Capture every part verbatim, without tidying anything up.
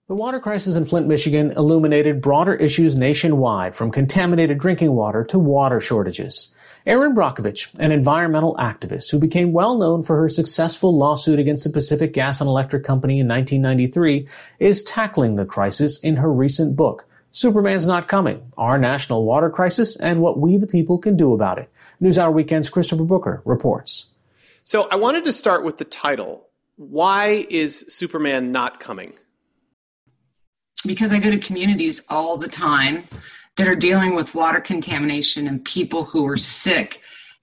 The water crisis in Flint, Michigan illuminated broader issues nationwide, from contaminated drinking water to water shortages. Erin Brockovich, an environmental activist who became well known for her successful lawsuit against the Pacific Gas and Electric Company in nineteen ninety-three, is tackling the crisis in her recent book, Superman's Not Coming: Our National Water Crisis and What We the People Can Do About It. NewsHour Weekend's Christopher Booker reports. So I wanted to start with the title. Why is Superman not coming? Because I go to communities all the time that are dealing with water contamination and people who are sick.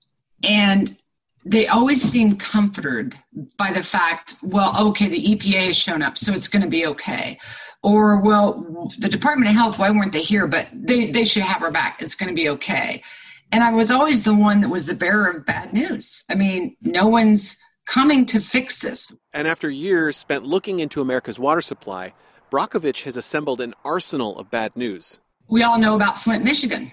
And they always seem comforted by the fact, well, okay, the E P A has shown up, so it's going to be okay. Or, well, the Department of Health, why weren't they here? But they, they should have our back. It's going to be okay. And I was always the one that was the bearer of bad news. I mean, no one's coming to fix this. And after years spent looking into America's water supply, Brockovich has assembled an arsenal of bad news. We all know about Flint, Michigan.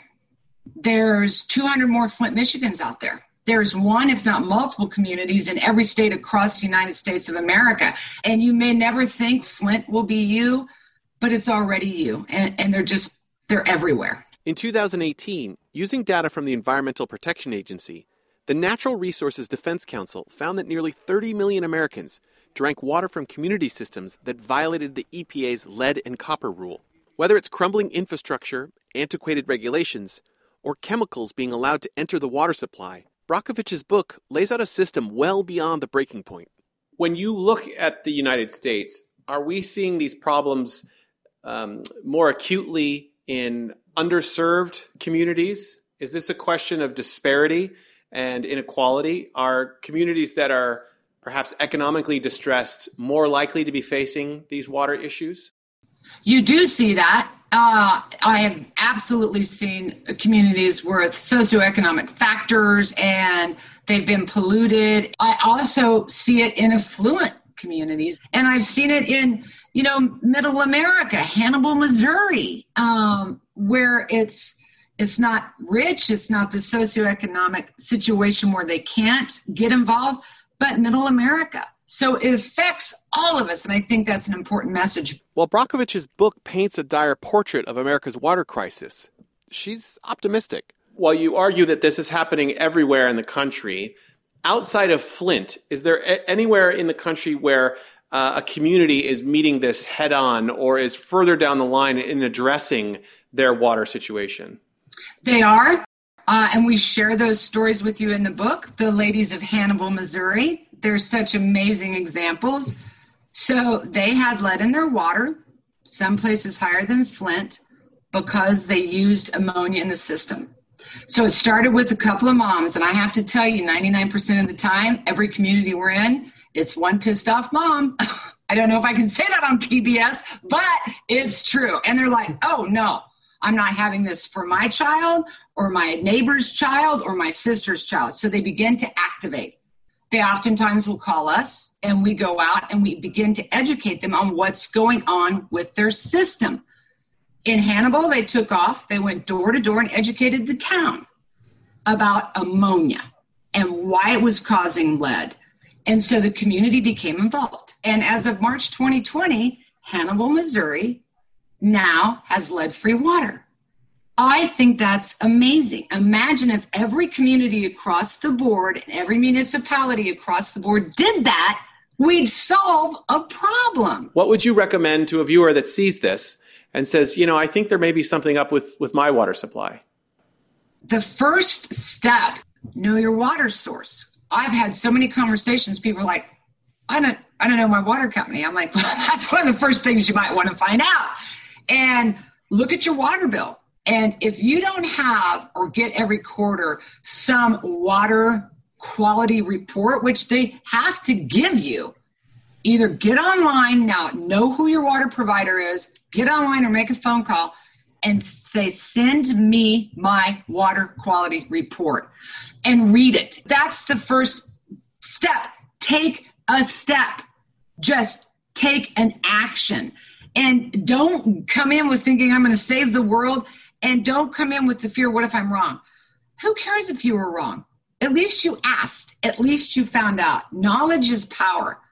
There's two hundred more Flint, Michigans out there. There's one, if not multiple communities in every state across the United States of America. And you may never think Flint will be you, but it's already you. And, and they're just, they're everywhere. In two thousand eighteen, using data from the Environmental Protection Agency, the Natural Resources Defense Council found that nearly thirty million Americans drank water from community systems that violated the E P A's lead and copper rule. Whether it's crumbling infrastructure, antiquated regulations, or chemicals being allowed to enter the water supply, Brockovich's book lays out a system well beyond the breaking point. When you look at the United States, are we seeing these problems um, more acutely in underserved communities? Is this a question of disparity and inequality? Are communities that are perhaps economically distressed more likely to be facing these water issues? You do see that. Uh, I have absolutely seen communities with socioeconomic factors and they've been polluted. I also see it in affluent communities, and I've seen it in, you know, middle America, Hannibal, Missouri, um, where it's it's not rich, it's not the socioeconomic situation where they can't get involved, but middle America. So it affects all of us, and I think that's an important message. While Brockovich's book paints a dire portrait of America's water crisis, she's optimistic. While you argue that this is happening everywhere in the country, outside of Flint, is there a- anywhere in the country where uh, a community is meeting this head-on or is further down the line in addressing their water situation? They are, uh, and we share those stories with you in the book, The Ladies of Hannibal, Missouri. They're such amazing examples. So they had lead in their water, some places higher than Flint, because they used ammonia in the system. So it started with a couple of moms, and I have to tell you, ninety-nine percent of the time, every community we're in, it's one pissed off mom. I don't know if I can say that on P B S, but it's true. And they're like, oh no, I'm not having this for my child or my neighbor's child or my sister's child. So they begin to activate. They oftentimes will call us, and we go out and we begin to educate them on what's going on with their system. In Hannibal, they took off. They went door to door and educated the town about ammonia and why it was causing lead. And so the community became involved. And as of March twenty twenty, Hannibal, Missouri now has lead-free water. I think that's amazing. Imagine if every community across the board and every municipality across the board did that, we'd solve a problem. What would you recommend to a viewer that sees this and says, you know, I think there may be something up with, with my water supply? The first step, know your water source. I've had so many conversations, people are like, I don't, I don't know my water company. I'm like, well, that's one of the first things you might want to find out. And look at your water bill. And if you don't have or get every quarter some water quality report, which they have to give you, either get online now, know who your water provider is, get online or make a phone call and say, send me my water quality report and read it. That's the first step. Take a step. Just take an action. And don't come in with thinking I'm going to save the world. And don't come in with the fear, what if I'm wrong? Who cares if you were wrong? At least you asked. At least you found out. Knowledge is power.